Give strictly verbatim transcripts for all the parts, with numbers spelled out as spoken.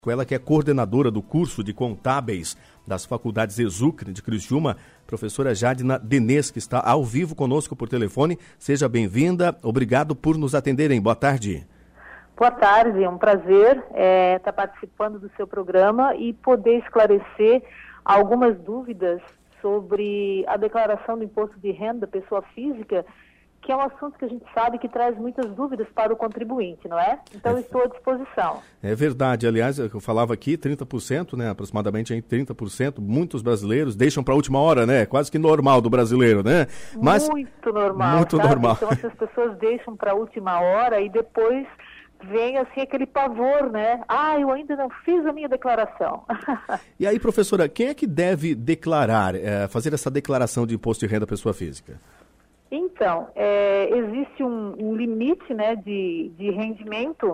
Ela que é coordenadora do curso de contábeis das faculdades Exucre de Criciúma, professora Jadina Denez, que está ao vivo conosco por telefone. Seja bem-vinda, obrigado por nos atenderem. Boa tarde. Boa tarde, é um prazer é, estar participando do seu programa e poder esclarecer algumas dúvidas sobre a declaração do imposto de renda pessoa física, que é um assunto que a gente sabe que traz muitas dúvidas para o contribuinte, não é? Então, é, estou à disposição. É verdade. Aliás, eu falava aqui, trinta por cento, né? Aproximadamente aí, trinta por cento, muitos brasileiros deixam para a última hora, né? Quase que normal do brasileiro, né? Mas, muito normal, Muito sabe? normal. Então, essas pessoas deixam para a última hora e depois vem, assim, aquele pavor, né? Ah, eu ainda não fiz a minha declaração. E aí, professora, quem é que deve declarar, é, fazer essa declaração de imposto de renda pessoa física? Então, é, existe um, um limite, né, de, de rendimento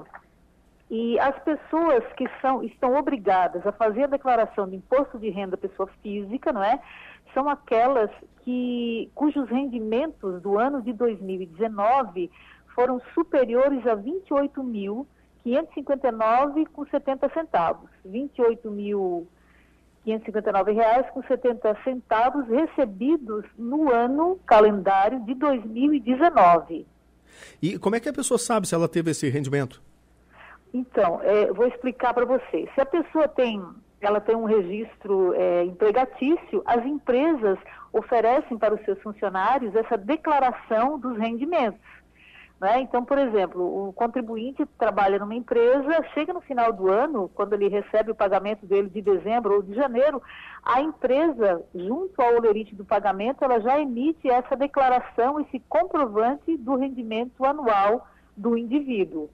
e as pessoas que são, estão obrigadas a fazer a declaração de imposto de renda pessoa física, não é? São aquelas que, cujos rendimentos do ano de dois mil e dezenove foram superiores a vinte e oito mil quinhentos e cinquenta e nove reais com setenta centavos. vinte e oito mil quinhentos e cinquenta e nove reais com setenta centavos recebidos no ano calendário de dois mil e dezenove. E como é que a pessoa sabe se ela teve esse rendimento? Então, é, vou explicar para você. Se a pessoa tem, ela tem um registro é, empregatício, as empresas oferecem para os seus funcionários essa declaração dos rendimentos. Né? Então, por exemplo, o contribuinte trabalha numa empresa, chega no final do ano, quando ele recebe o pagamento dele de dezembro ou de janeiro, a empresa, junto ao holerite do pagamento, ela já emite essa declaração, esse comprovante do rendimento anual do indivíduo.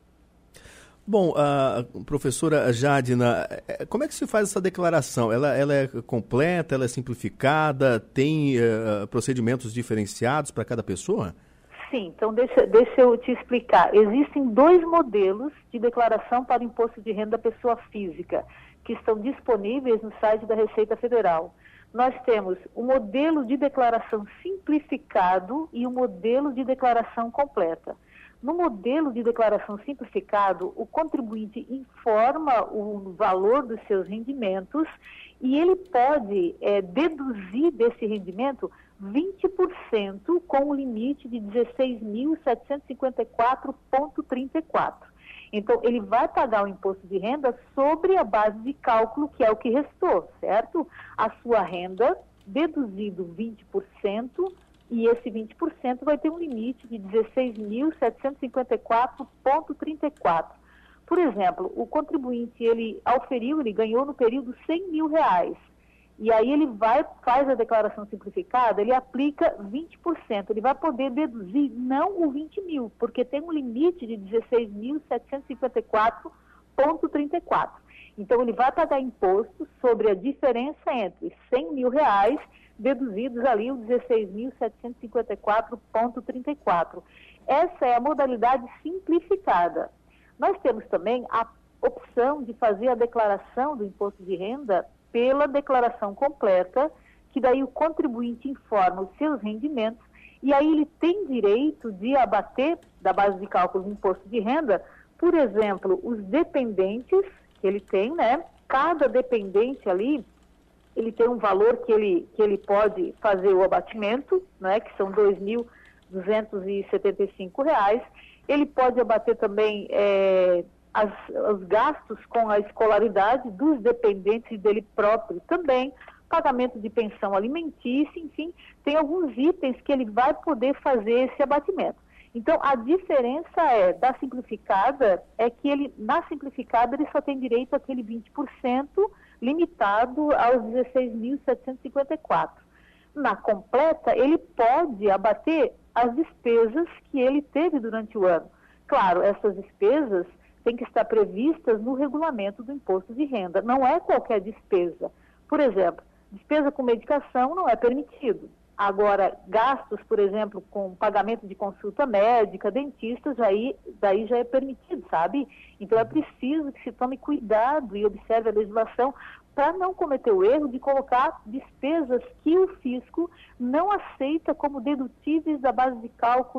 Bom, a professora Jadina, como é que se faz essa declaração? Ela, ela é completa, ela é simplificada, tem uh, procedimentos diferenciados para cada pessoa? Sim, então deixa, deixa eu te explicar. Existem dois modelos de declaração para imposto de renda pessoa física, que estão disponíveis no site da Receita Federal. Nós temos o modelo de declaração simplificado e o modelo de declaração completa. No modelo de declaração simplificado, o contribuinte informa o valor dos seus rendimentos e ele pode é, deduzir desse rendimento vinte por cento com o limite de dezesseis mil setecentos e cinquenta e quatro vírgula trinta e quatro. Então, ele vai pagar o imposto de renda sobre a base de cálculo, que é o que restou, certo? A sua renda, deduzido vinte por cento, e esse vinte por cento vai ter um limite de dezesseis mil setecentos e cinquenta e quatro vírgula trinta e quatro. Por exemplo, o contribuinte, ele auferiu, ele ganhou no período cem mil reais. E aí ele vai, faz a declaração simplificada, ele aplica vinte por cento. Ele vai poder deduzir não o vinte mil, porque tem um limite de dezesseis mil setecentos e cinquenta e quatro vírgula trinta e quatro. Então ele vai pagar imposto sobre a diferença entre cem mil reais, deduzidos ali o dezesseis mil setecentos e cinquenta e quatro vírgula trinta e quatro. Essa é a modalidade simplificada. Nós temos também a opção de fazer a declaração do imposto de renda pela declaração completa, que daí o contribuinte informa os seus rendimentos e aí ele tem direito de abater da base de cálculo do imposto de renda, por exemplo, os dependentes que ele tem, né? Cada dependente ali, ele tem um valor que ele, que ele pode fazer o abatimento, né? Que são dois mil duzentos e setenta e cinco reais. Ele pode abater também é, as, os gastos com a escolaridade dos dependentes dele próprio também, pagamento de pensão alimentícia, enfim, tem alguns itens que ele vai poder fazer esse abatimento. Então, a diferença é, da simplificada, é que ele, na simplificada, ele só tem direito àquele vinte por cento limitado aos dezesseis mil setecentos e cinquenta e quatro. Na completa, ele pode abater as despesas que ele teve durante o ano. Claro, essas despesas têm que estar previstas no regulamento do imposto de renda. Não é qualquer despesa. Por exemplo, despesa com medicação não é permitido. Agora, gastos, por exemplo, com pagamento de consulta médica, dentistas, aí, daí já é permitido, sabe? Então é preciso que se tome cuidado e observe a legislação para não cometer o erro de colocar despesas que o fisco não aceita como dedutíveis da base de cálculo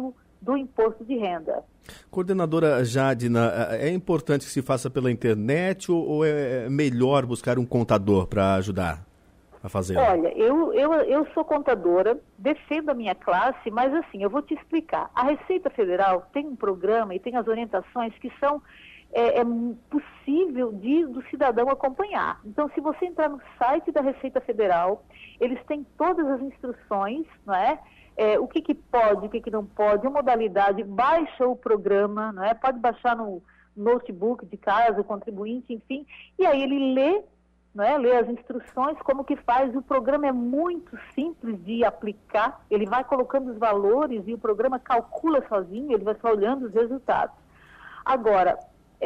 do imposto de renda. Coordenadora Jadna, é importante que se faça pela internet ou é melhor buscar um contador para ajudar a fazer? Olha, eu, eu, eu sou contadora, defendo a minha classe, mas assim, eu vou te explicar. A Receita Federal tem um programa e tem as orientações que são é, é possível de, do cidadão acompanhar. Então, se você entrar no site da Receita Federal, eles têm todas as instruções, não é? É, o que, que pode, o que, que não pode, a modalidade, baixa o programa, não é? Pode baixar no notebook de casa, o contribuinte, enfim, e aí ele lê, não é? Lê as instruções, como que faz. O programa é muito simples de aplicar, ele vai colocando os valores e o programa calcula sozinho, ele vai só olhando os resultados. Agora,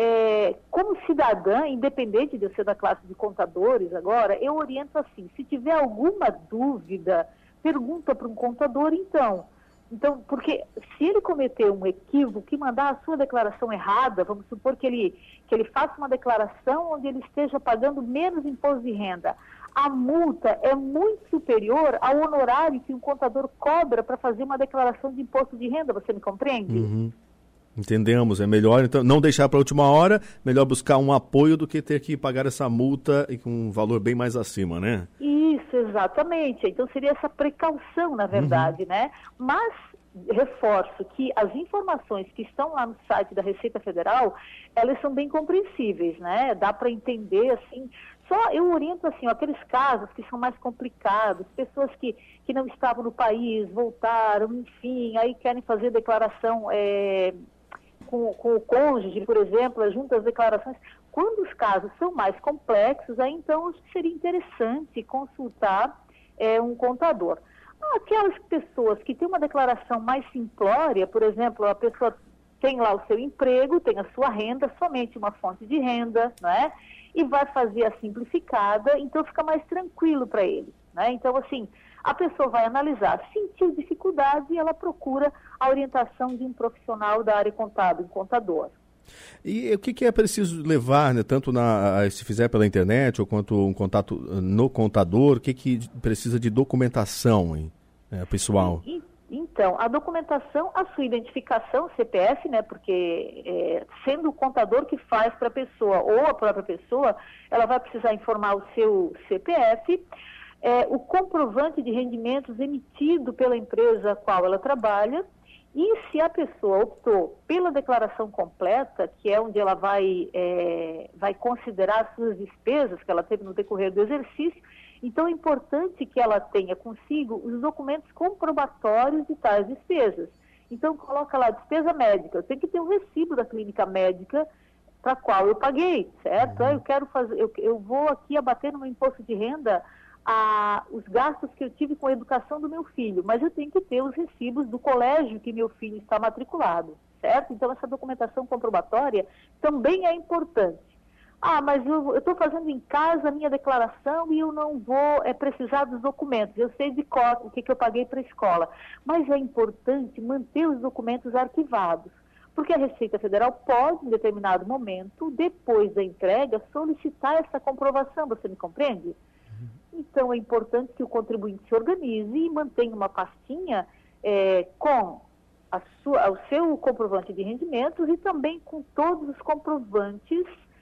é, como cidadã, independente de eu ser da classe de contadores agora, eu oriento assim, se tiver alguma dúvida, pergunta para um contador, então. Então, porque se ele cometer um equívoco e mandar a sua declaração errada, vamos supor que ele, que ele faça uma declaração onde ele esteja pagando menos imposto de renda, a multa é muito superior ao honorário que um contador cobra para fazer uma declaração de imposto de renda, você me compreende? Uhum. Entendemos, é melhor então não deixar para a última hora, melhor buscar um apoio do que ter que pagar essa multa e com um valor bem mais acima, né? Isso, exatamente. Então seria essa precaução, na verdade, uhum. né? Mas reforço que as informações que estão lá no site da Receita Federal, elas são bem compreensíveis, né? Dá para entender, assim, só eu oriento, assim, ó, aqueles casos que são mais complicados, pessoas que, que não estavam no país, voltaram, enfim, aí querem fazer declaração é, com, com o cônjuge, por exemplo, junto às declarações. Quando os casos são mais complexos, aí então seria interessante consultar é, um contador. Aquelas pessoas que têm uma declaração mais simplória, por exemplo, a pessoa tem lá o seu emprego, tem a sua renda, somente uma fonte de renda, né? E vai fazer a simplificada, então fica mais tranquilo para ele, né? Então, assim, a pessoa vai analisar, sentiu dificuldade e ela procura a orientação de um profissional da área contábil, um contador. E o que, que é preciso levar, né, tanto na, se fizer pela internet ou quanto um contato no contador, o que, que precisa de documentação, hein, é, pessoal? E, então, a documentação, a sua identificação, C P F, né, porque é, sendo o contador que faz para a pessoa ou a própria pessoa, ela vai precisar informar o seu C P F, é, o comprovante de rendimentos emitido pela empresa a qual ela trabalha. E se a pessoa optou pela declaração completa, que é onde ela vai, é, vai considerar as suas despesas que ela teve no decorrer do exercício, então é importante que ela tenha consigo os documentos comprobatórios de tais despesas. Então coloca lá despesa médica, eu tenho que ter um recibo da clínica médica para a qual eu paguei, certo? Uhum. Eu quero fazer, eu, eu vou aqui abater no meu imposto de renda A, os gastos que eu tive com a educação do meu filho, mas eu tenho que ter os recibos do colégio que meu filho está matriculado, certo? Então, essa documentação comprobatória também é importante. Ah, mas eu estou fazendo em casa a minha declaração e eu não vou é, precisar dos documentos. Eu sei de cor o que, que eu paguei para a escola, mas é importante manter os documentos arquivados, porque a Receita Federal pode, em determinado momento, depois da entrega, solicitar essa comprovação, você me compreende? Então, é importante que o contribuinte se organize e mantenha uma pastinha é, com a sua, o seu comprovante de rendimentos e também com todos os comprovantes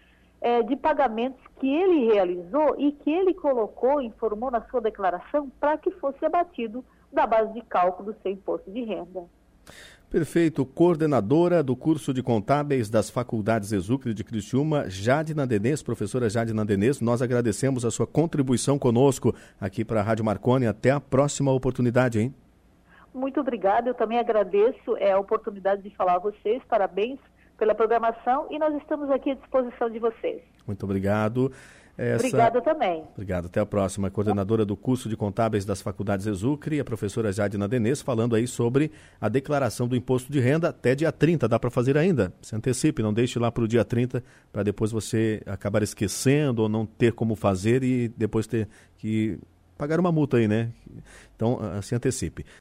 é, de pagamentos que ele realizou e que ele colocou, informou na sua declaração para que fosse abatido da base de cálculo do seu imposto de renda. Perfeito. Coordenadora do curso de contábeis das Faculdades Exucre de Criciúma, Jadna Denês, professora Jadna Denês, nós agradecemos a sua contribuição conosco aqui para a Rádio Marconi. Até a próxima oportunidade, hein? Muito obrigada, eu também agradeço é, a oportunidade de falar a vocês, parabéns pela programação e nós estamos aqui à disposição de vocês. Muito obrigado. Essa... Obrigada também. Obrigado. Até a próxima. Coordenadora do curso de contábeis das Faculdades Exucre, a professora Jadna Denês, falando aí sobre a declaração do imposto de renda até dia trinta. Dá para fazer ainda? Se antecipe, não deixe lá para o dia trinta, para depois você acabar esquecendo ou não ter como fazer e depois ter que pagar uma multa aí, né? Então, se antecipe.